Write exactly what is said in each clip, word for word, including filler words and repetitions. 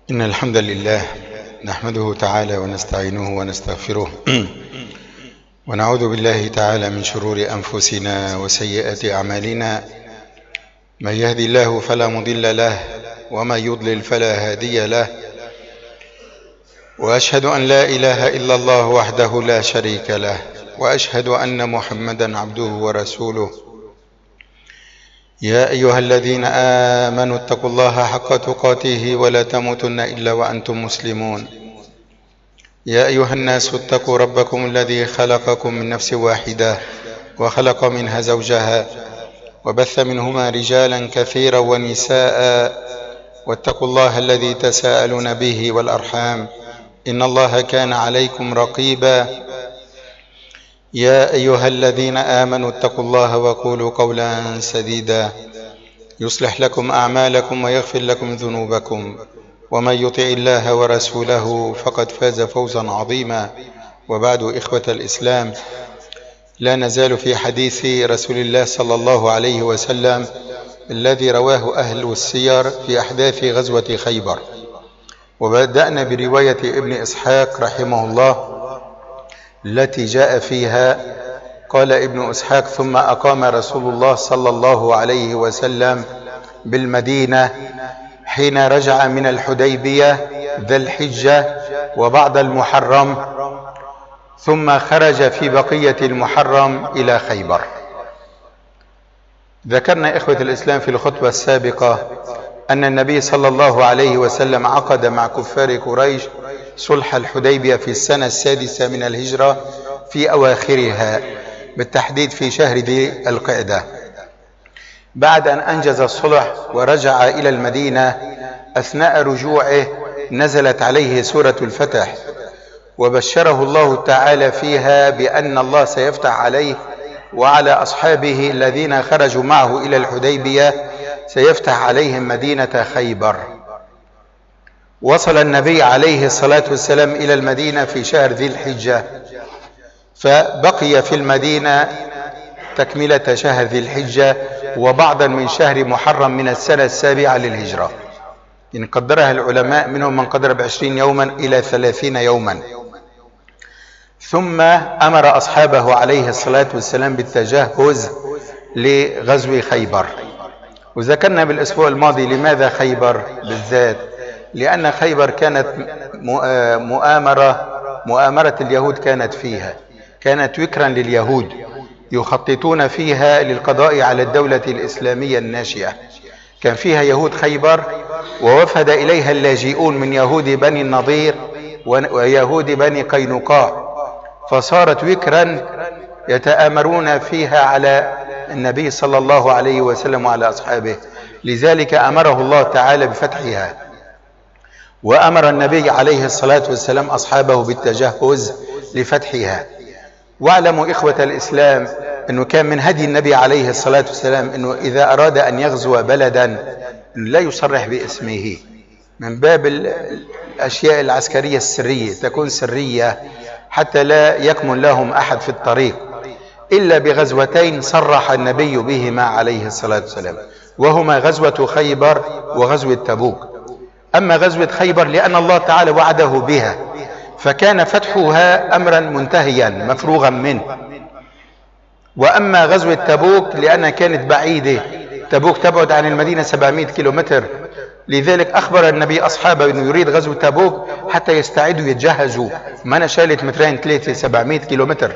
إن الحمد لله نحمده تعالى ونستعينه ونستغفره ونعوذ بالله تعالى من شرور أنفسنا وسيئات أعمالنا. من يهدي الله فلا مضل له ومن يضلل فلا هادي له، وأشهد أن لا إله إلا الله وحده لا شريك له، وأشهد أن محمدا عبده ورسوله. يا أيها الذين آمنوا اتقوا الله حق تقاته ولا تموتن إلا وأنتم مسلمون. يا أيها الناس اتقوا ربكم الذي خلقكم من نفس واحدة وخلق منها زوجها وبث منهما رجالا كثيرا ونساء، واتقوا الله الذي تساءلون به والأرحام إن الله كان عليكم رقيبا. يا أيها الذين آمنوا اتقوا الله وقولوا قولا سديدا يصلح لكم أعمالكم ويغفر لكم ذنوبكم، ومن يطع الله ورسوله فقد فاز فوزا عظيما. وبعد، إخوة الإسلام، لا نزال في حديث رسول الله صلى الله عليه وسلم الذي رواه أهل السير في أحداث غزوة خيبر، وبدأنا برواية ابن إسحاق رحمه الله التي جاء فيها قال ابن إسحاق: ثم أقام رسول الله صلى الله عليه وسلم بالمدينة حين رجع من الحديبية ذا الحجة وبعد المحرم، ثم خرج في بقية المحرم إلى خيبر. ذكرنا إخوة الإسلام في الخطبة السابقة أن النبي صلى الله عليه وسلم عقد مع كفار قريش صلح الحديبية في السنة السادسة من الهجرة في أواخرها، بالتحديد في شهر ذي القعدة. بعد أن أنجز الصلح ورجع إلى المدينة، أثناء رجوعه نزلت عليه سورة الفتح، وبشره الله تعالى فيها بأن الله سيفتح عليه وعلى أصحابه الذين خرجوا معه إلى الحديبية سيفتح عليهم مدينة خيبر. وصل النبي عليه الصلاة والسلام إلى المدينة في شهر ذي الحجة، فبقي في المدينة تكملة شهر ذي الحجة وبعضا من شهر محرم من السنة السابعة للهجرة، إن قدرها العلماء منهم من قدر بعشرين يوما إلى ثلاثين يوما. ثم أمر أصحابه عليه الصلاة والسلام بالتجهز لغزو خيبر. وذكرنا بالأسبوع الماضي لماذا خيبر بالذات، لأن خيبر كانت مؤامرة مؤامرة اليهود كانت فيها، كانت وكرا لليهود يخططون فيها للقضاء على الدولة الإسلامية الناشئة. كان فيها يهود خيبر، ووفد إليها اللاجئون من يهود بني النضير ويهود بني قينقاع، فصارت وكرا يتآمرون فيها على النبي صلى الله عليه وسلم وعلى أصحابه. لذلك أمره الله تعالى بفتحها، وأمر النبي عليه الصلاة والسلام أصحابه بالتجهز لفتحها. واعلموا إخوة الإسلام أنه كان من هدي النبي عليه الصلاة والسلام أنه إذا أراد أن يغزو بلدا لا يصرح باسمه، من باب الأشياء العسكرية السرية، تكون سرية حتى لا يكمن لهم أحد في الطريق، إلا بغزوتين صرح النبي بهما عليه الصلاة والسلام، وهما غزوة خيبر وغزوة تبوك. أما غزوة خيبر لأن الله تعالى وعده بها، فكان فتحها أمرا منتهيا مفروغا منه. وأما غزوة تبوك لأنها كانت بعيدة، تبوك تبعد عن المدينة سبعمائة كيلومتر، لذلك أخبر النبي أصحابه أنه يريد غزوة تبوك حتى يستعدوا يتجهزوا، ما أنا شالت مترين ثلاثة سبعمائة كيلومتر.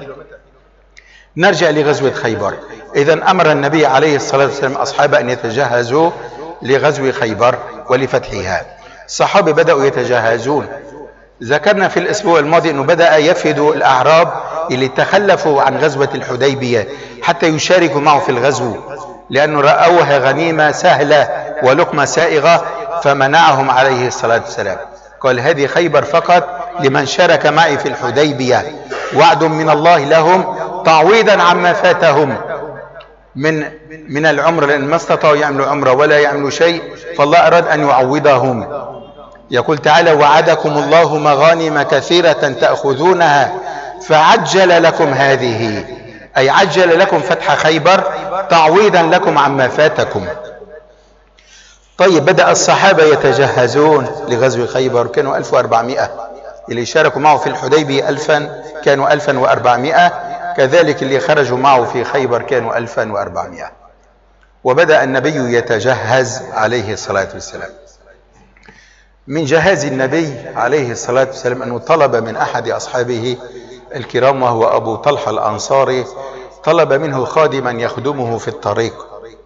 نرجع لغزوة خيبر. إذن أمر النبي عليه الصلاة والسلام أصحابه أن يتجهزوا لغزو خيبر ولفتحها. الصحابة بدأوا يتجهزون. ذكرنا في الأسبوع الماضي أنه بدأ يفد الأعراب اللي تخلفوا عن غزوة الحديبية حتى يشاركوا معه في الغزو، لأنه رأوها غنيمة سهلة ولقمة سائغة، فمنعهم عليه الصلاة والسلام. قال: هذه خيبر فقط لمن شارك معي في الحديبية، وعد من الله لهم تعويضا عما فاتهم من من العمر، لأن ما استطاعوا يعملوا عمره ولا يعملوا شيء، فالله أراد أن يعوضهم. يقول تعالى: وعدكم الله مغانم كثيرة تأخذونها فعجل لكم هذه، أي عجل لكم فتح خيبر تعويضا لكم عما فاتكم. طيب بدأ الصحابة يتجهزون لغزو خيبر، كانوا ألف وأربعمائة، اللي شاركوا معه في الحديبية ألفا، كانوا ألفا وأربعمائة، كذلك اللي خرجوا معه في خيبر كانوا ألفا وأربعمائة. وبدأ النبي يتجهز عليه الصلاة والسلام. من جهاز النبي عليه الصلاة والسلام أنه طلب من أحد أصحابه الكرام وهو أبو طلحة الأنصاري، طلب منه خادما يخدمه في الطريق.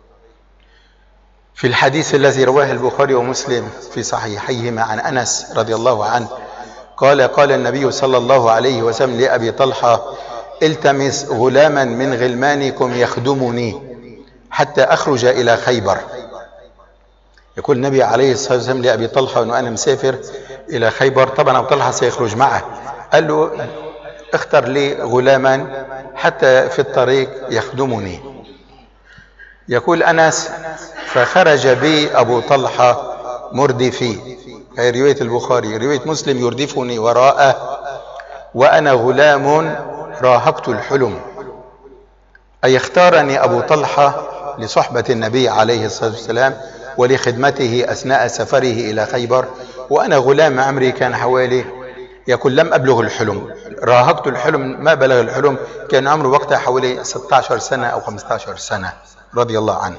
في الحديث الذي رواه البخاري ومسلم في صحيحيهما عن أنس رضي الله عنه قال قال النبي صلى الله عليه وسلم لأبي طلحة: التمس غلاما من غلمانكم يخدمني حتى أخرج إلى خيبر. يقول النبي عليه الصلاة والسلام لأبي طلحة أنه أنا مسافر إلى خيبر، طبعا أبو طلحة سيخرج معه، قال له اختر لي غلاما حتى في الطريق يخدمني. يقول أنس: فخرج بي أبو طلحة مردفي، هي رواية البخاري. رواية مسلم: يردفني وراءه وأنا غلام راهقت الحلم، أي اختارني أبو طلحة لصحبة النبي عليه الصلاة والسلام ولخدمته أثناء سفره إلى خيبر، وأنا غلام عمري كان حوالي، يقول لم أبلغ الحلم، راهقت الحلم، ما بلغ الحلم، كان عمره وقتها حوالي ستة عشر سنة أو خمسة عشر سنة رضي الله عنه.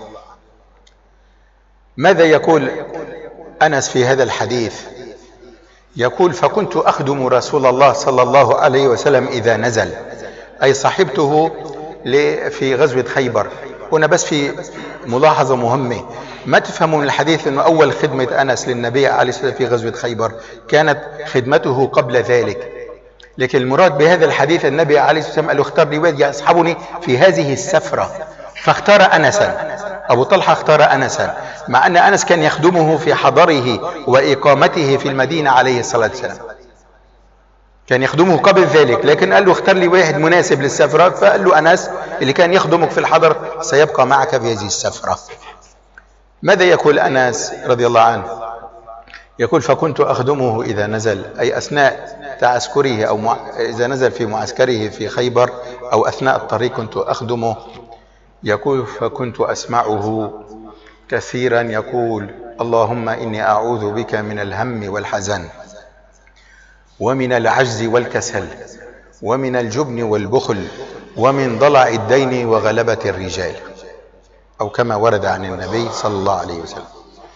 ماذا يقول أنس في هذا الحديث؟ يقول: فكنت أخدم رسول الله صلى الله عليه وسلم إذا نزل، أي صاحبته في غزوة خيبر. هنا بس في ملاحظة مهمة، ما تفهموا من الحديث أنه أول خدمة أنس للنبي عليه الصلاة والسلام في غزوة خيبر كانت خدمته قبل ذلك، لكن المراد بهذا الحديث النبي عليه الصلاة والسلام قال له: اختار لي واحد يصحبني في هذه السفرة، فاختار أنسا. أبو طلحة اختار أنسا، مع أن أنس كان يخدمه في حضره وإقامته في المدينة عليه الصلاة والسلام، كان يخدمه قبل ذلك، لكن قال له اختار لي واحد مناسب للسفرة، فقال له أنس اللي كان يخدمك في الحضر سيبقى معك في هذه السفرة. ماذا يقول أنس رضي الله عنه؟ يقول: فكنت أخدمه إذا نزل، أي أثناء تعسكره أو مع... إذا نزل في معسكره في خيبر أو أثناء الطريق كنت أخدمه. يقول: فكنت أسمعه كثيرا يقول: اللهم إني أعوذ بك من الهم والحزن ومن العجز والكسل ومن الجبن والبخل ومن ضلع الدين وغلبة الرجال، أو كما ورد عن النبي صلى الله عليه وسلم.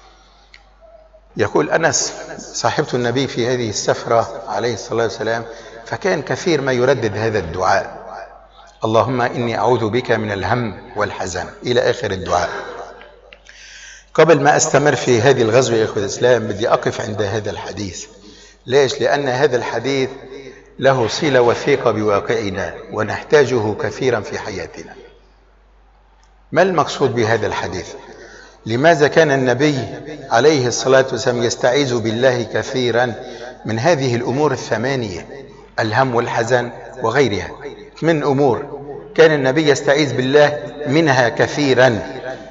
يقول أنس: صاحبت النبي في هذه السفرة عليه الصلاة والسلام، فكان كثير ما يردد هذا الدعاء: اللهم إني أعوذ بك من الهم والحزن، إلى آخر الدعاء. قبل ما أستمر في هذه الغزوة يا إخوة الإسلام بدي أقف عند هذا الحديث. ليش؟ لأن هذا الحديث له صلة وثيقة بواقعنا ونحتاجه كثيرا في حياتنا. ما المقصود بهذا الحديث؟ لماذا كان النبي عليه الصلاة والسلام يستعيذ بالله كثيرا من هذه الأمور الثمانية، الهم والحزن وغيرها؟ من أمور كان النبي يستعيذ بالله منها كثيرا.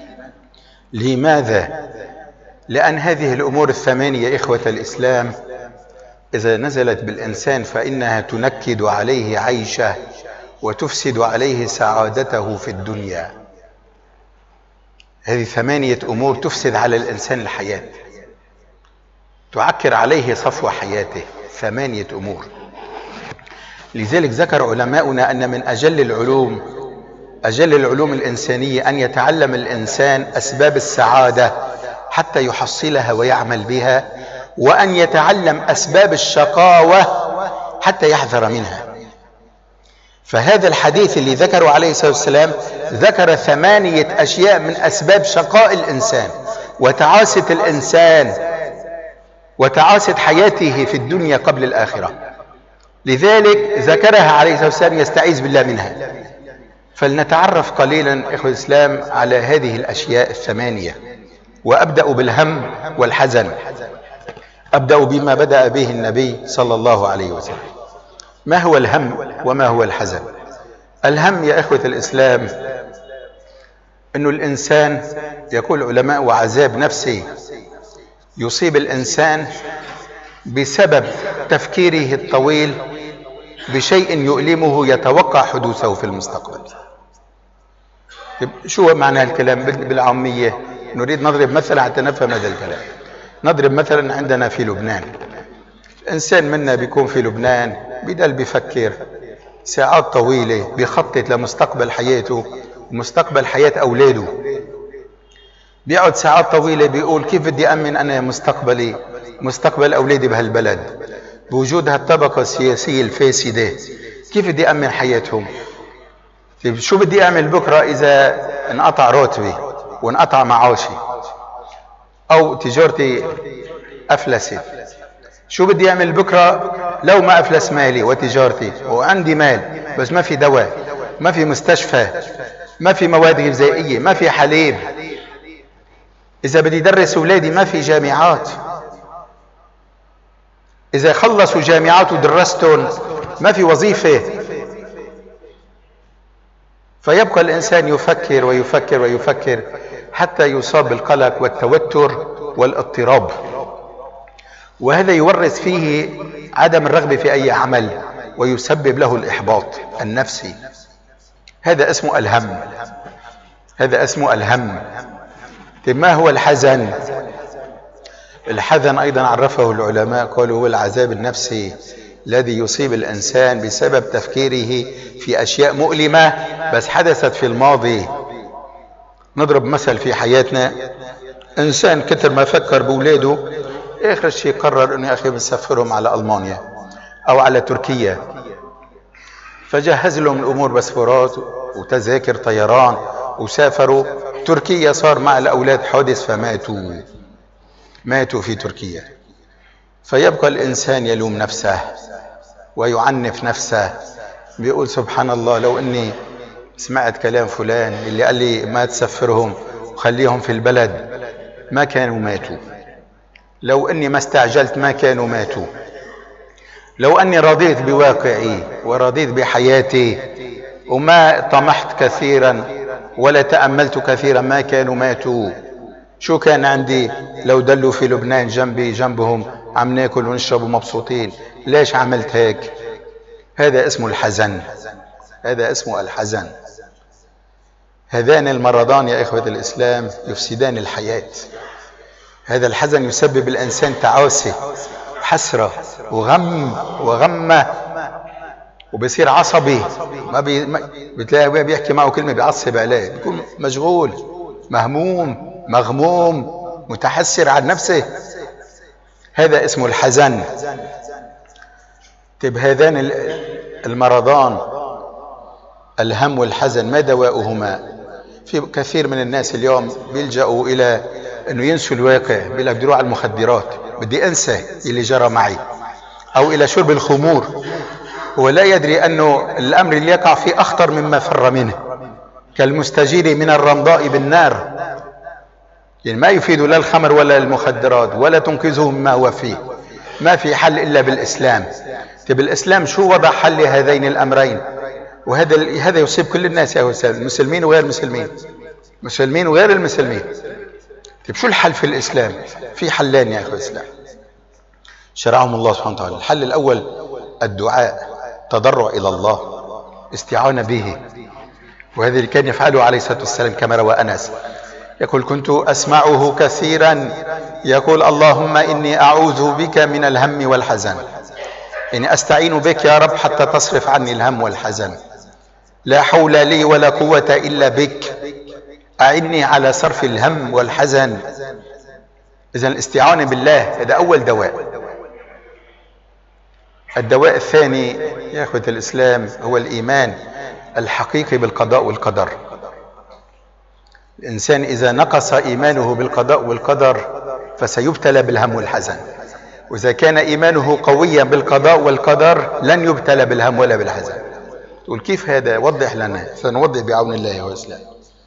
لماذا؟ لأن هذه الأمور الثمانية إخوة الإسلام إذا نزلت بالإنسان فإنها تنكد عليه عيشه وتفسد عليه سعادته في الدنيا. هذه ثمانية أمور تفسد على الإنسان الحياة، تعكر عليه صفو حياته، ثمانية أمور. لذلك ذكر علماؤنا أن من أجل العلوم أجل العلوم الإنسانية أن يتعلم الإنسان أسباب السعادة حتى يحصلها ويعمل بها، وأن يتعلم أسباب الشقاوة حتى يحذر منها. فهذا الحديث اللي ذكره عليه الصلاة والسلام ذكر ثمانية أشياء من أسباب شقاء الإنسان وتعاسة الإنسان وتعاسة حياته في الدنيا قبل الآخرة، لذلك ذكرها عليه الصلاة والسلام يستعيذ بالله منها. فلنتعرف قليلا إخوة الإسلام على هذه الأشياء الثمانية، وأبدأ بالهم والحزن. أبدأ بما بدأ به النبي صلى الله عليه وسلم. ما هو الهم وما هو الحزن؟ الهم يا إخوة الإسلام أنه الإنسان، يقول علماء، وعذاب نفسي يصيب الإنسان بسبب تفكيره الطويل بشيء يؤلمه يتوقع حدوثه في المستقبل. شو معنى الكلام بالعامية؟ نريد نضرب مثلا حتى نفهم هذا الكلام. نضرب مثلا عندنا في لبنان، الإنسان منا بيكون في لبنان بدل بيفكر ساعات طويلة، بيخطط لمستقبل حياته ومستقبل حياة أولاده. بيقعد ساعات طويلة بيقول كيف بدي أمن أنا مستقبلي مستقبل أولادي بهالبلد بوجود هالطبقة السياسية الفاسدة، كيف بدي أمن حياتهم؟ طيب شو بدي أعمل بكرة إذا انقطع راتبي وانقطع معاشي أو تجارتي أفلست؟ شو بدي أعمل بكرة لو ما أفلس مالي وتجارتي وعندي مال بس ما في دواء، ما في مستشفى، ما في مواد غذائية، ما في حليب؟ إذا بدي درس أولادي ما في جامعات، إذا خلصوا جامعات ودرستهم ما في وظيفة. فيبقى الإنسان يفكر ويفكر ويفكر حتى يصاب بالقلق والتوتر والاضطراب، وهذا يورث فيه عدم الرغبة في أي عمل ويسبب له الإحباط النفسي. هذا اسمه الهم، هذا اسمه الهم. ما هو الحزن؟ الحزن أيضا عرفه العلماء، قالوا هو العذاب النفسي الذي يصيب الإنسان بسبب تفكيره في أشياء مؤلمة بس حدثت في الماضي. نضرب مثل في حياتنا، إنسان كتر ما فكر بأولاده آخر شيء قرر أنه يا أخي بنسفرهم على ألمانيا أو على تركيا، فجهز لهم الأمور باسبورات وتذاكر طيران وسافروا تركيا. صار مع الأولاد حادث فماتوا، ماتوا في تركيا. فيبقى الإنسان يلوم نفسه ويعنف نفسه، بيقول سبحان الله لو أني سمعت كلام فلان اللي قال لي ما تسفرهم وخليهم في البلد ما كانوا ماتوا، لو أني ما استعجلت ما كانوا ماتوا، لو أني رضيت بواقعي ورضيت بحياتي وما طمحت كثيرا ولا تأملت كثيرا ما كانوا ماتوا. شو كان عندي لو دلوا في لبنان جنبي جنبهم عم ناكل ونشرب ومبسوطين؟ ليش عملت هيك؟ هذا اسمه الحزن، هذا اسمه الحزن. هذان المرضان يا إخوة الإسلام يفسدان الحياة. هذا الحزن يسبب الإنسان تعاسة وحسرة وغم وغمة وبصير عصبي، ما بي... ما... بتلاقي بيحكي معه كلمة بيعصب عليه، بيكون مشغول مهموم مغموم متحسر عن نفسه. هذا اسمه الحزن. طيب هذان المرضان الهم والحزن ما دواؤهما؟ في كثير من الناس اليوم بيلجأوا إلى أنه ينسوا الواقع، بيقول لك بدي اروح على المخدرات، بدي أنسى اللي جرى معي، أو إلى شرب الخمور. هو لا يدري أنه الأمر اللي يقع فيه أخطر مما فر منه، كالمستجير من الرمضاء بالنار. يعني ما يفيد لا الخمر ولا المخدرات ولا تنقذه مما هو فيه. ما في حل إلا بالإسلام. طيب الإسلام شو وضع حل هذين الأمرين؟ وهذا هذا يصيب كل الناس يا أستاذ، المسلمين وغير المسلمين، مسلمين وغير المسلمين. طيب شو الحل في الإسلام؟ في حلين يا أخوة الإسلام شرعهم الله سبحانه وتعالى. الحل الأول الدعاء، تضرع إلى الله، استعانة به، وهذا اللي كان يفعله عليه الصلاة والسلام كما روى أنس، يقول كنت أسمعه كثيرا يقول اللهم إني أعوذ بك من الهم والحزن، يعني أستعين بك يا رب حتى تصرف عني الهم والحزن، لا حول لي ولا قوة إلا بك، أعني على صرف الهم والحزن. إذن الاستعانة بالله هذا أول دواء. الدواء الثاني يا أخوة الإسلام هو الإيمان الحقيقي بالقضاء والقدر. الإنسان إذا نقص إيمانه بالقضاء والقدر فسيبتلى بالهم والحزن، وإذا كان إيمانه قويا بالقضاء والقدر لن يبتلى بالهم ولا بالحزن. تقول كيف هذا؟ وضح لنا. سنوضح بعون الله والإسلام.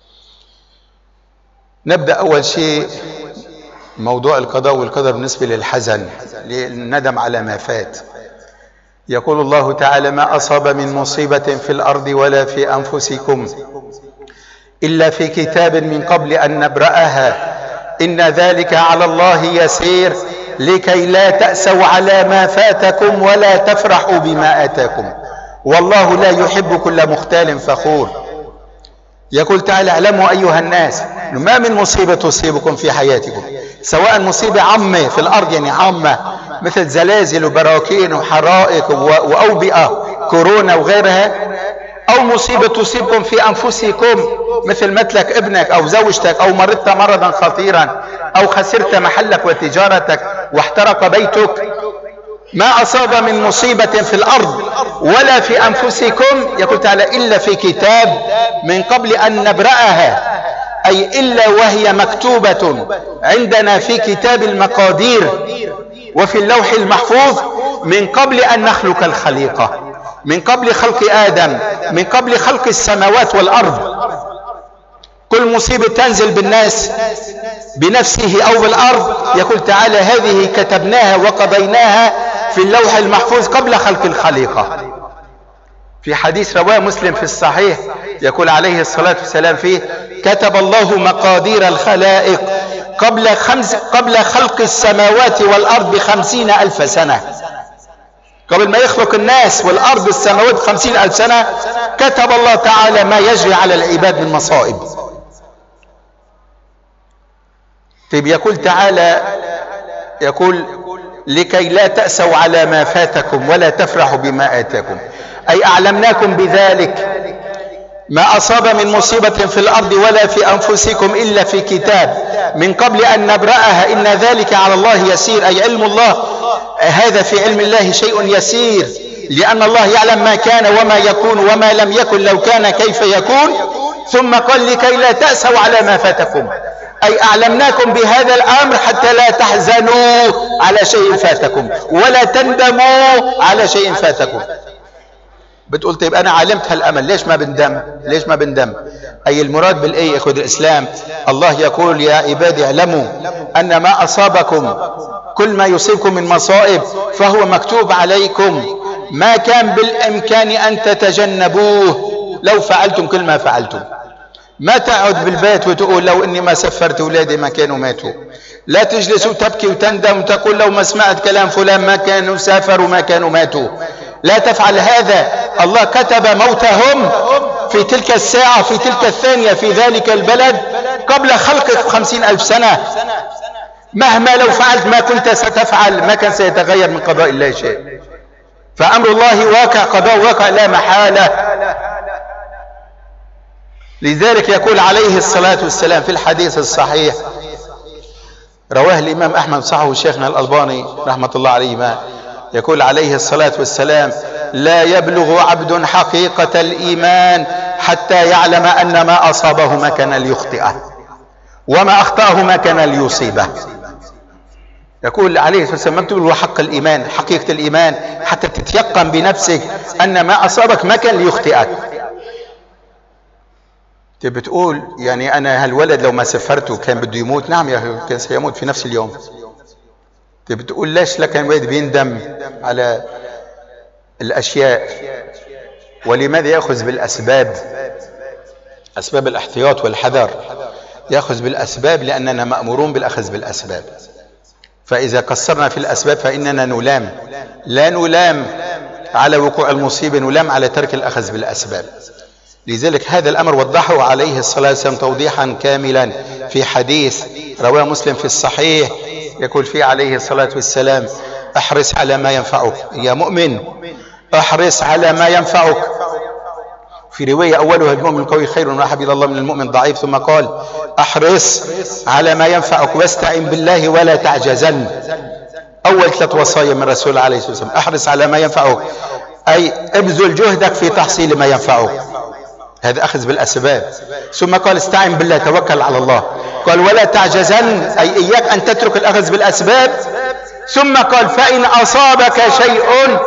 نبدأ أول شيء موضوع القضاء والقدر بالنسبة للحزن، للندم على ما فات. يقول الله تعالى ما أصاب من مصيبة في الأرض ولا في أنفسكم إلا في كتاب من قبل أن نبرأها إن ذلك على الله يسير لكي لا تأسوا على ما فاتكم ولا تفرحوا بما آتاكم والله لا يحب كل مختال فخور. يقول تعالى اعلموا أيها الناس ما من مصيبة تصيبكم في حياتكم، سواء مصيبة عامة في الأرض يعني عامة مثل زلازل وبراكين وحرائق وأوبئة كورونا وغيرها، أو مصيبة تصيبكم في أنفسكم مثل مثلك ابنك أو زوجتك، أو مرضت مرضا خطيرا، أو خسرت محلك وتجارتك واحترق بيتك. ما أصاب من مصيبة في الأرض ولا في أنفسكم يقول تعالى إلا في كتاب من قبل أن نبرأها، أي إلا وهي مكتوبة عندنا في كتاب المقادير وفي اللوح المحفوظ من قبل أن نخلق الخليقة، من قبل خلق آدم، من قبل خلق السماوات والأرض. كل مصيبة تنزل بالناس بنفسه أو بالأرض يقول تعالى هذه كتبناها وقضيناها في اللوح المحفوظ قبل خلق الخليقة. في حديث رواه مسلم في الصحيح يقول عليه الصلاة والسلام فيه كتب الله مقادير الخلائق قبل, خمس قبل خلق السماوات والأرض بخمسين ألف سنة. قبل ما يخلق الناس والأرض والسماوات خمسين ألف سنة كتب الله تعالى ما يجري على العباد من مصائب. طيب يقول تعالى يقول لكي لا تأسوا على ما فاتكم ولا تفرحوا بما آتاكم، أي أعلمناكم بذلك ما أصاب من مصيبة في الأرض ولا في أنفسكم إلا في كتاب من قبل أن نبرأها إن ذلك على الله يسير، أي علم الله هذا في علم الله شيء يسير، لأن الله يعلم ما كان وما يكون وما لم يكن لو كان كيف يكون. ثم قال لكي لا تأسوا على ما فاتكم، أي أعلمناكم بهذا الأمر حتى لا تحزنوا على شيء فاتكم ولا تندموا على شيء فاتكم. بتقول طيب أنا علمت هالأمل ليش ما بندم؟ ليش ما بندم؟ أي المراد بالإيه إخوة الإسلام؟ الله يقول يا عبادي اعلموا أن ما أصابكم كل ما يصيبكم من مصائب فهو مكتوب عليكم، ما كان بالإمكان أن تتجنبوه لو فعلتم كل ما فعلتم. ما تقعد بالبيت وتقول لو اني ما سفرت اولادي ما كانوا ماتوا، لا تجلس وتبكي وتندم وتقول لو ما سمعت كلام فلان ما كانوا سافروا ما كانوا ماتوا. لا تفعل هذا، الله كتب موتهم في تلك الساعة في تلك الثانية في ذلك البلد قبل خلقك خمسين ألف سنة. مهما لو فعلت ما كنت ستفعل ما كان سيتغير من قضاء الله شيء، فأمر الله واقع، قضاء واقع لا محالة. لذلك يقول عليه الصلاة والسلام في الحديث الصحيح رواه الإمام أحمد صححه شيخنا الألباني رحمة الله عليه ما يقول عليه الصلاة والسلام لا يبلغ عبد حقيقة الإيمان حتى يعلم أن ما أصابه ما كان ليخطئه وما أخطأه ما كان ليصيبه. يقول عليه الصلاة والسلام ما بتبلغ حق الإيمان حقيقة الإيمان حتى تتيقن بنفسك أن ما أصابك ما كان ليخطئك. بتقول يعني أنا هالولد لو ما سفرته كان بده يموت؟ نعم يا أخي كان سيموت في نفس اليوم. بتقول ليش لكن الولد بيندم على الأشياء؟ ولماذا يأخذ بالأسباب؟ أسباب الاحتياط والحذر، يأخذ بالأسباب لأننا مأمورون بالأخذ بالأسباب، فإذا قصرنا في الأسباب فإننا نلام، لا نلام على وقوع المصيبة، نلام على ترك الأخذ بالأسباب. لذلك هذا الأمر وضحه عليه الصلاة والسلام توضيحا كاملا في حديث رواه مسلم في الصحيح يقول فيه عليه الصلاة والسلام احرص على ما ينفعك يا مؤمن، احرص على ما ينفعك. في رواية أولها المؤمن القوي خير وأحب إلى الله من المؤمن الضعيف، ثم قال احرص على ما ينفعك واستعن بالله ولا تعجزن. أول ثلاث وصايا من رسول الله عليه الصلاة والسلام احرص على ما ينفعك أي ابذل جهدك في تحصيل ما ينفعك، هذا أخذ بالأسباب. ثم قال استعن بالله توكل على الله، قال ولا تعجزن أي إياك أن تترك الأخذ بالأسباب. ثم قال فإن أصابك شيء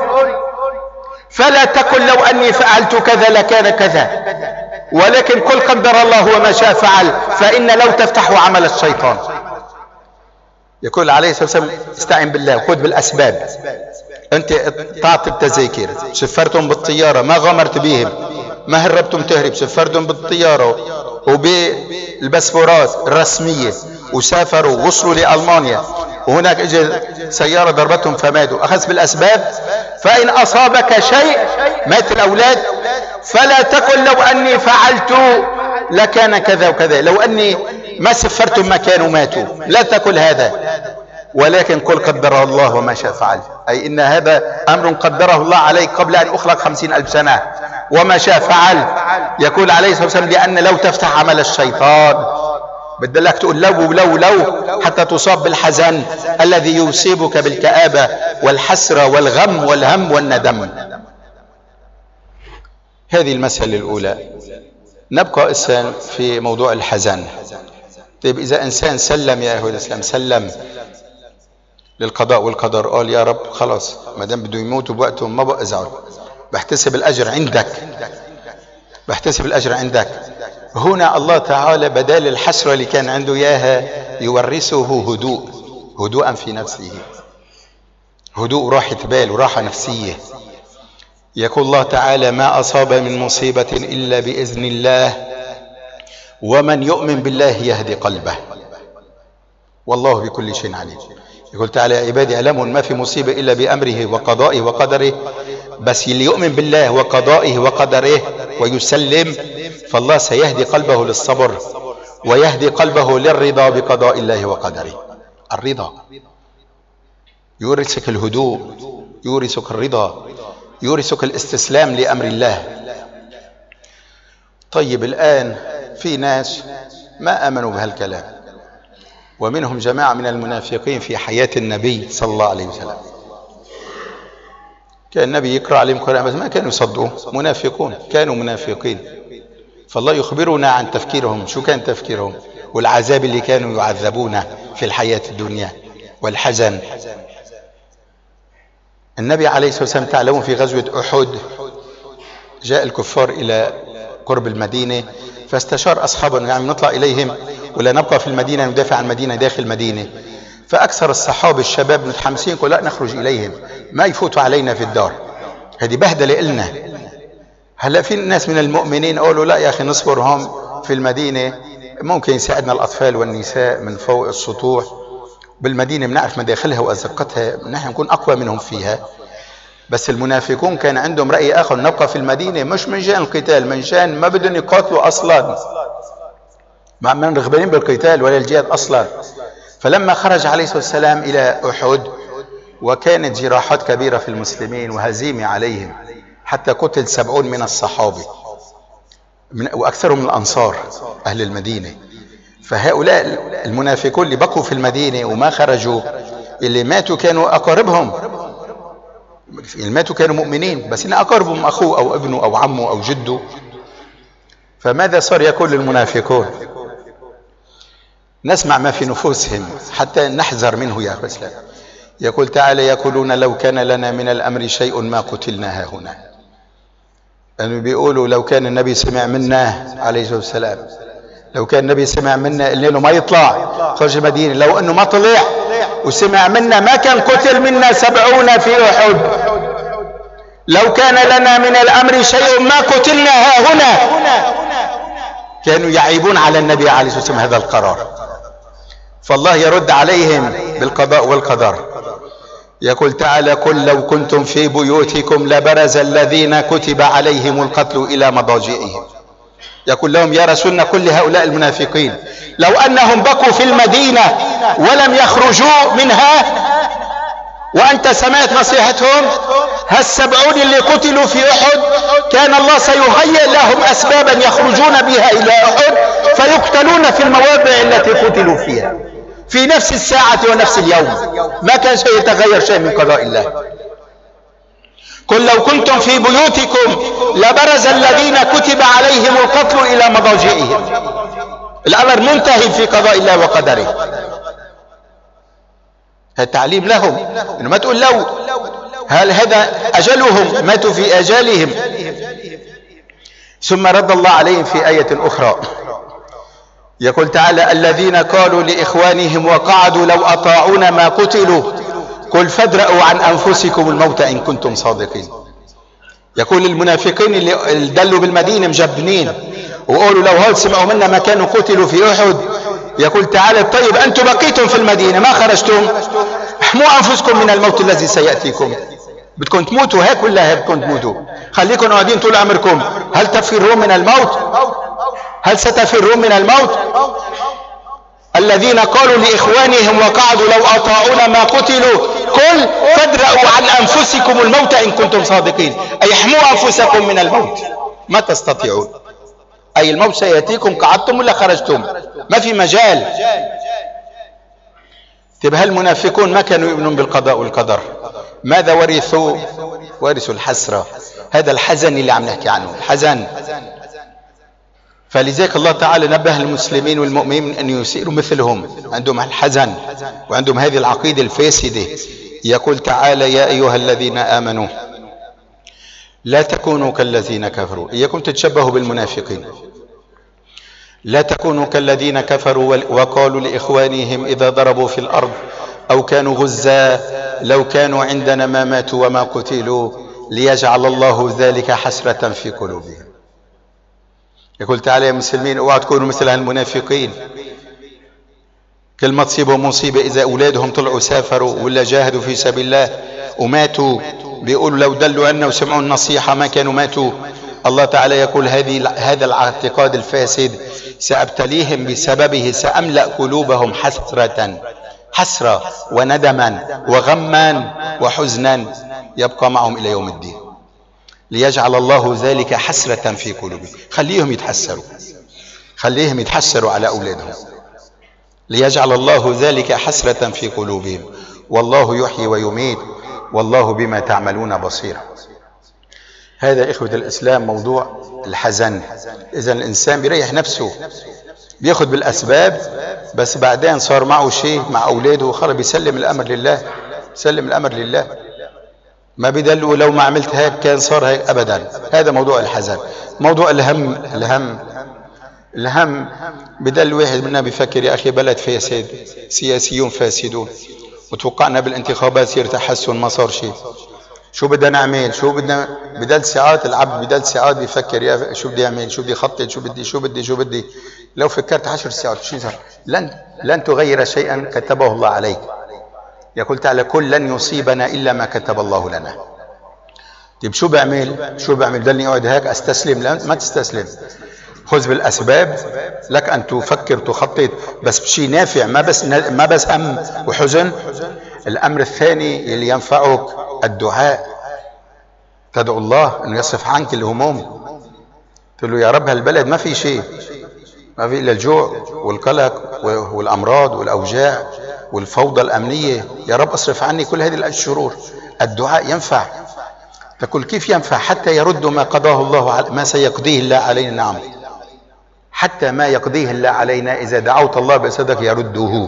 فلا تقل لو أني فعلت كذا لكان كذا، ولكن قل قدر الله وما شاء فعل، فإن لو تفتح عمل الشيطان. يقول عليه الصلاة والسلام استعن بالله خذ بالأسباب. أنت تعطي التذاكر، سفرتم بالطيارة ما غامرت بهم، ما هربتم تهرب، سفرتم بالطيارة وبالباسبورات الرسمية وسافروا وصلوا لألمانيا وهناك اجى سيارة ضربتهم فماتوا، أخذ بالأسباب. فإن أصابك شيء مات الأولاد فلا تقل لو أني فعلت لكان كذا وكذا، لو أني ما سفرتم ما كانوا ماتوا، لا تقل هذا، ولكن قل قدره الله وما شاء فعل، أي إن هذا أمر قدره الله عليك قبل أن أخلق خمسين ألف سنة، وما شاء فعل. يقول عليه الصلاة والسلام لأن لو تفتح عمل الشيطان، بدلك تقول لو لو لو حتى تصاب بالحزن الذي يصيبك بالكآبة والحسرة والغم والهم والندم. هذه المسألة الأولى. نبقى إنسان في موضوع الحزن. طيب إذا إنسان سلم يا أهل الإسلام، سلم للقضاء والقدر، قال يا رب خلاص ما دام بده يموتوا بوقتهم ما بقى أزعل، بحتسب الأجر عندك، بحتسب الأجر عندك. هنا الله تعالى بدال الحسرة اللي كان عنده إياها يورثه هدوء، هدوءا في نفسه، هدوء راحة بال وراحة نفسية. يقول الله تعالى ما أصاب من مصيبة إلا بإذن الله ومن يؤمن بالله يهدي قلبه والله بكل شيء عليم. يقول تعالى يا عبادي اعلموا ما في مصيبة إلا بأمره وقضائه وقدره، بس اللي يؤمن بالله وقضائه وقدره ويسلم فالله سيهدي قلبه للصبر ويهدي قلبه للرضا بقضاء الله وقدره. الرضا يورثك الهدوء، يورثك الرضا، يورثك الاستسلام لأمر الله. طيب الآن في ناس ما آمنوا بهالكلام، ومنهم جماعة من المنافقين في حياة النبي صلى الله عليه وسلم. كان النبي يقرأ عليهم قرآن بس ما كانوا يصدقوا، منافقون كانوا منافقين. فالله يخبرنا عن تفكيرهم، شو كان تفكيرهم والعذاب اللي كانوا يعذبونه في الحياة الدنيا والحزن. النبي عليه الصلاة والسلام تعلمون في غزوة أحد جاء الكفار إلى قرب المدينة فاستشار أصحابه يعني نطلع إليهم ولا نبقى في المدينة ندافع عن المدينة داخل المدينة. فأكثر الصحابة الشباب متحمسين قالوا لا نخرج إليهم ما يفوتوا علينا في الدار، هذه بهدلة إلنا. هلا في ناس من المؤمنين قالوا لا يا أخي نصبر هم في المدينة، ممكن يساعدنا الأطفال والنساء من فوق السطوح، بالمدينة بنعرف مداخلها وأزقتها نحن نكون أقوى منهم فيها. بس المنافقون كان عندهم رأي آخر، نبقى في المدينة مش من شان القتال، من شان ما بدهم يقاتلوا أصلا، ما من رغبانين بالقتال ولا الجهاد أصلا. فلما خرج عليه الصلاة والسلام إلى أحد وكانت جراحات كبيرة في المسلمين وهزيمة عليهم حتى قتل سبعون من الصحابة وأكثرهم من الأنصار أهل المدينة. فهؤلاء المنافقون اللي بقوا في المدينة وما خرجوا اللي ماتوا كانوا أقاربهم، اللي ماتوا كانوا مؤمنين بس إن أقاربهم أخوه أو ابنه أو عمه أو جده. فماذا صار يقول للمنافقون؟ نسمع ما في نفوسهم حتى نحذر منه يا أخوة الإسلام. يقول تعالى يقولون لو كان لنا من الأمر شيء ما قتلنا هنا. يعني بيقولوا لو كان النبي سمع منا عليه الصلاة والسلام، لو كان النبي سمع منا قلنا له ما يطلع خرج المدينة، لو أنه ما طلع وسمع منا ما كان قتل منا سبعون في أحد. لو كان لنا من الأمر شيء ما قتلنا ها هنا. كانوا يعيبون على النبي عليه الصلاة والسلام هذا القرار. فالله يرد عليهم بالقضاء والقدر. يقول تعالى قل لو كنتم في بيوتكم لبرز الذين كتب عليهم القتل إلى مضاجعهم. يقول لهم يا رسولنا كل هؤلاء المنافقين لو أنهم بقوا في المدينة ولم يخرجوا منها وأنت سمعت نصيحتهم، هالسبعون اللي قتلوا في أحد كان الله سيهيئ لهم أسبابا يخرجون بها إلى أحد فيقتلون في المواضع التي قتلوا فيها في نفس الساعة ونفس اليوم، ما كان سيتغير شيء من قضاء الله. قل لو كنتم في بيوتكم لبرز الذين كتب عليهم القتل إلى مضاجعهم. الأمر منتهي في قضاء الله وقدره. هذا تعليم لهم إنه ما تقول لو، هل هذا أجلهم ماتوا في أجالهم. ثم رد الله عليهم في آية أخرى يقول تعالى الذين قالوا لإخوانهم وقعدوا لو أطاعونا ما قتلوا قل فادرأوا عن أنفسكم الموت إن كنتم صادقين. يقول المنافقين اللي دلوا بالمدينة مجبنين وقالوا لو هل سمعوا منا ما كانوا قتلوا في أحد. يقول تعالى طيب أنتم بقيتم في المدينة ما خرجتم، احموا أنفسكم من الموت الذي سيأتيكم. بدكم تموتوا هيك ولا هيك بدكم تموتوا؟ خليكم قاعدين طول عمركم، هل تفرون من الموت؟ هل ستفرون من الموت؟ الذين قالوا لإخوانهم وقعدوا لو أطاعونا ما قتلوا قل فادرأوا عن أنفسكم الموت إن كنتم صادقين، أي احموا أنفسكم من الموت ما تستطيعون، أي الموت سيأتيكم قعدتم ولا خرجتم، ما في مجال. طيب هل المنافقون ما كانوا يؤمنون بالقضاء والقدر؟ ماذا ورثوا؟ ورثوا الحسرة، هذا الحزن اللي عم نحكي عنه، الحزن. فلذلك الله تعالى نبه المسلمين والمؤمنين أن يصيروا مثلهم، عندهم الحزن وعندهم هذه العقيدة الفاسدة. يقول تعالى يا أيها الذين آمنوا لا تكونوا كالذين كفروا، إياكم تتشبهوا بالمنافقين. لا تكونوا كالذين كفروا وقالوا لإخوانهم إذا ضربوا في الأرض أو كانوا غزا لو كانوا عندنا ما ماتوا وما قتلوا ليجعل الله ذلك حسرة في قلوبهم. يقول تعالى يا مسلمين اوعوا تكونوا مثل هالمنافقين، كل ما تصيبهم مصيبة إذا أولادهم طلعوا سافروا ولا جاهدوا في سبيل الله وماتوا بيقولوا لو دلوا عنا وسمعوا النصيحة ما كانوا ماتوا. الله تعالى يقول هذه هذا الاعتقاد الفاسد سأبتليهم بسببه، سأملأ قلوبهم حسرة، حسرة وندما وغما وحزنا يبقى معهم إلى يوم الدين، ليجعل الله ذلك حسرة في قلوبهم. خليهم يتحسروا، خليهم يتحسروا على أولادهم، ليجعل الله ذلك حسرة في قلوبهم والله يحيي ويميت والله بما تعملون بصير. هذا إخوة الإسلام موضوع الحزن. إذا الإنسان بيريح نفسه، بياخد بالأسباب، بس بعدين صار معه شيء مع أولاده خلاص بيسلم الأمر لله، سلم الأمر لله، ما بدل لو ما عملت هيك كان صار هيك أبدا. هذا موضوع الحزن. موضوع الهم، الهم الهم بدل واحد منا بيفكر يا أخي بلد فاسد، سياسيون فاسدون، وتوقعنا بالانتخابات يصير تحسن، ما صار شيء، شو بدنا نعمل؟ شو بدنا؟ بدل ساعات العبد بدل ساعات بيفكر يا شو بدي اعمل، شو بدي اخطط، شو بدي شو بدي شو بدي لو فكرت عشر ساعات شو صار؟ لن لن تغير شيئا كتبه الله عليك. يقول تعالى كل لن يصيبنا الا ما كتب الله لنا. طيب شو بعمل؟ شو بعمل؟ بدلني اقعد هيك استسلم؟ لا ما تستسلم، خذ بالاسباب، لك ان تفكر تخطط بس بشيء نافع، ما بس ما بس هم وحزن. الامر الثاني اللي ينفعك الدعاء، تدعو الله انه يصرف عنك الهموم، تقول له يا رب هالبلد ما في شيء، ما في الا الجوع والقلق والامراض والاوجاع والفوضى الامنيه، يا رب اصرف عني كل هذه الشرور. الدعاء ينفع. تقول كيف ينفع؟ حتى يرد ما قضاه الله، ما سيقضيه الله علينا. نعم، حتى ما يقضيه الله علينا إذا دعوت الله بصدق يرده.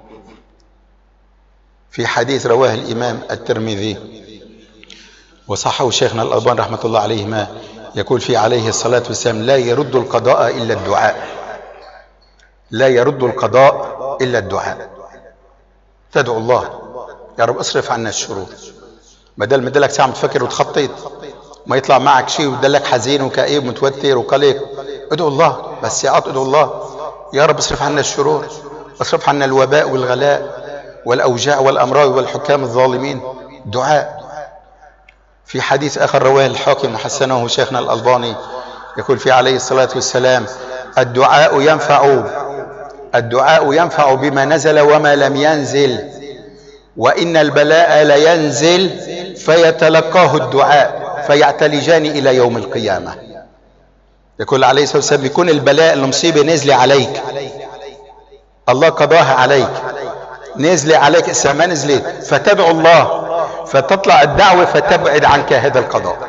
في حديث رواه الإمام الترمذي وصححه شيخنا الألباني رحمة الله عليهما، يقول فيه عليه الصلاة والسلام لا يرد القضاء إلا الدعاء، لا يرد القضاء إلا الدعاء. تدعو الله يا رب اصرف عنا الشرور، بدل ما دلك ساعة تفكر وتخطط ما يطلع معك شيء ودلك حزين وكئيب متوتر وقلق، ادعو الله بس ساعات، ادعو الله يا رب اصرف عنا الشرور، اصرف عنا الوباء والغلاء والأوجاع والأمراض والحكام الظالمين. دعاء. في حديث آخر رواه الحاكم وحسنه شيخنا الألباني، يقول فيه عليه الصلاة والسلام الدعاء ينفع، الدعاء ينفع بما نزل وما لم ينزل، وإن البلاء لينزل فيتلقاه الدعاء فيعتلجان إلى يوم القيامة. يقول عليه الصلاة والسلام يكون البلاء المصيبة نزل عليك، الله قضاها عليك، نزل عليك إذا ما نزلت فتدعو الله فتطلع الدعوة فتبعد عنك هذا القضاء.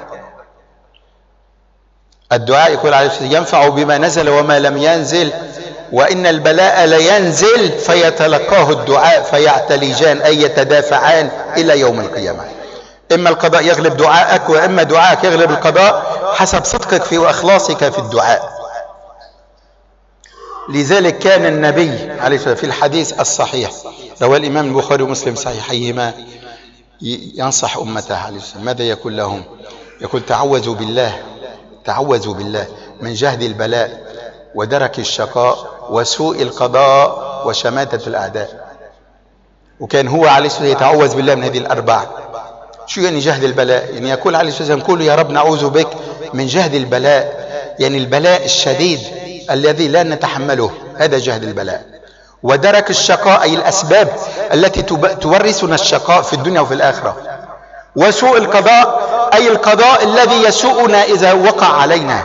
الدعاء يقول عليه الصلاة والسلام ينفع بما نزل وما لم ينزل، وإن البلاء لينزل فيتلقاه الدعاء فيعتلجان أي يتدافعان إلى يوم القيامة. إما القضاء يغلب دعائك وإما دعائك يغلب القضاء حسب صدقك في وإخلاصك في الدعاء. لذلك كان النبي عليه الصلاة والسلام في الحديث الصحيح رواه الإمام البخاري ومسلم صحيحيهما ينصح أمته عليه الصلاة، ماذا يقول لهم؟ يقول تعوذوا بالله، تعوذوا بالله من جهد البلاء ودرك الشقاء وسوء القضاء وشماتة الأعداء. وكان هو عليه الصلاة والسلام يتعوذ بالله من هذه الأربع. شو يعني جهد البلاء؟ يعني يقول عليه الصلاة والسلام قولوا يا رب نعوذ بك من جهد البلاء، يعني البلاء الشديد الذي لا نتحمله، هذا جهد البلاء. ودرك الشقاء أي الأسباب التي تورثنا الشقاء في الدنيا وفي الآخرة. وسوء القضاء أي القضاء الذي يسوءنا إذا وقع علينا.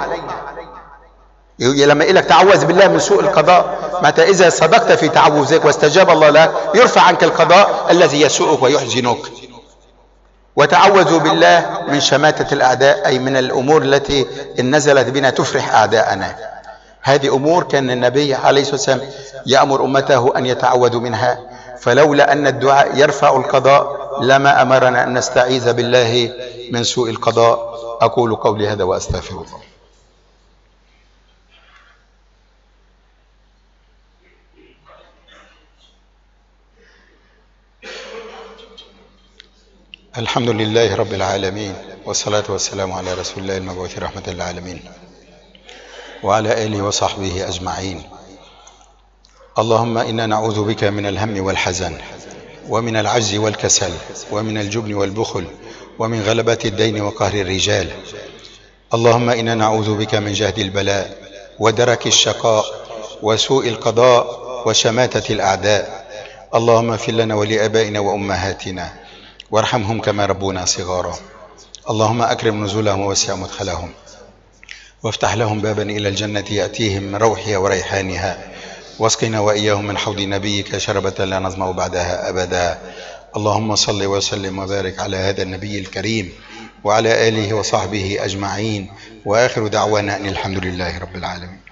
لما يقولك تعوذ بالله من سوء القضاء، متى إذا صدقت في تعوذك واستجاب الله لك يرفع عنك القضاء الذي يسوءك ويحزنك. وتعوذوا بالله من شماتة الأعداء أي من الأمور التي إن نزلت بنا تفرح أعداءنا. هذه أمور كان النبي عليه الصلاة والسلام يأمر أمته أن يتعوذوا منها، فلولا أن الدعاء يرفع القضاء لما أمرنا أن نستعيذ بالله من سوء القضاء. أقول قولي هذا وأستغفر الله. الحمد لله رب العالمين، والصلاة والسلام على رسول الله المبعوث رحمة للعالمين وعلى آله وصحبه أجمعين. اللهم إنا نعوذ بك من الهم والحزن ومن العجز والكسل ومن الجبن والبخل ومن غلبة الدين وقهر الرجال. اللهم إنا نعوذ بك من جهد البلاء ودرك الشقاء وسوء القضاء وشماتة الأعداء. اللهم اغفر لنا ولآبائنا وأمهاتنا وارحمهم كما ربونا صغارا. اللهم أكرم نزولهم ووسع مدخلهم وافتح لهم بابا إلى الجنة يأتيهم من روحها وريحانها، واسقنا وإياهم من حوض نبيك شربة لا نظمأ بعدها أبدا. اللهم صل وسلم وبارك على هذا النبي الكريم وعلى آله وصحبه أجمعين، وآخر دعوانا أن الحمد لله رب العالمين.